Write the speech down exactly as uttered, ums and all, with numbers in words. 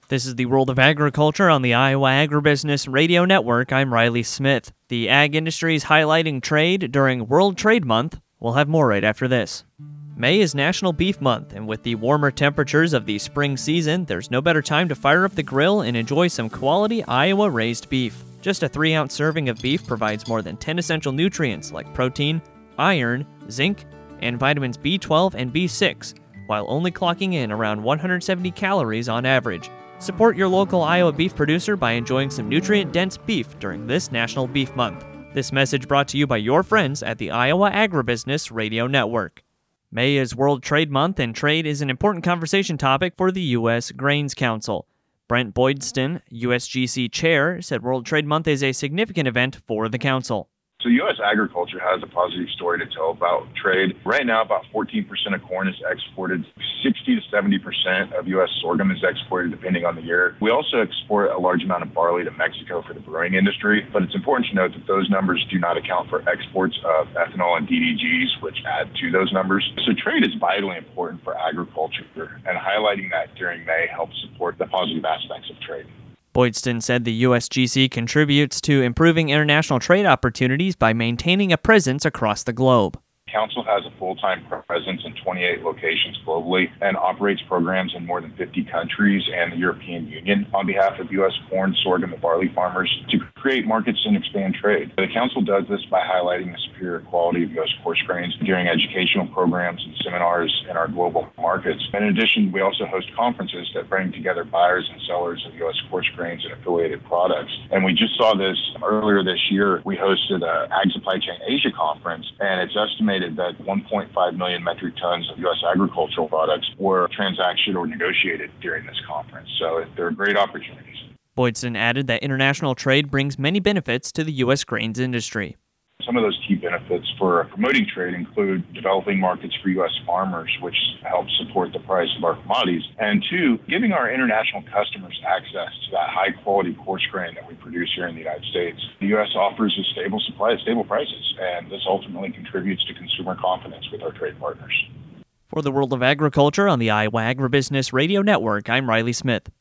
This is the World of Agriculture on the Iowa Agribusiness Radio Network. I'm Riley Smith. The ag industry is highlighting trade during World Trade Month. We'll have more right after this. May is National Beef Month, and with the warmer temperatures of the spring season, there's no better time to fire up the grill and enjoy some quality Iowa-raised beef. Just a three-ounce serving of beef provides more than ten essential nutrients like protein, iron, zinc, and vitamins B twelve and B six, while only clocking in around one hundred seventy calories on average. Support your local Iowa beef producer by enjoying some nutrient-dense beef during this National Beef Month. This message brought to you by your friends at the Iowa Agribusiness Radio Network. May is World Trade Month, and trade is an important conversation topic for the U S Grains Council. Brent Boydston, U S G C chair, said World Trade Month is a significant event for the council. So U S agriculture has a positive story to tell about trade. Right now, about fourteen percent of corn is exported. sixty to seventy percent of U S sorghum is exported, depending on the year. We also export a large amount of barley to Mexico for the brewing industry, but it's important to note that those numbers do not account for exports of ethanol and D D Gs, which add to those numbers. So trade is vitally important for agriculture, and highlighting that during May helps support the positive aspects of trade. Boydston said the U S G C contributes to improving international trade opportunities by maintaining a presence across the globe. Council has a full-time presence in twenty-eight locations globally and operates programs in more than fifty countries and the European Union on behalf of U S corn, sorghum, and barley farmers to create markets and expand trade. The Council does this by highlighting the superior quality of U S coarse grains during educational programs and seminars in our global markets. In addition, we also host conferences that bring together buyers and sellers of U S coarse grains and affiliated products. And we just saw this earlier this year. We hosted a Ag Supply Chain Asia conference, and it's estimated that one point five million metric tons of U S agricultural products were transacted or negotiated during this conference. So there are great opportunities. Boydston added that international trade brings many benefits to the U S grains industry. Some of those key benefits for promoting trade include developing markets for U S farmers, which helps support the price of our commodities, and two, giving our international customers access to that high-quality coarse grain that we produce here in the United States. The U S offers a stable supply at stable prices, and this ultimately contributes to consumer confidence with our trade partners. For the World of Agriculture on the Iowa Agribusiness Radio Network, I'm Riley Smith.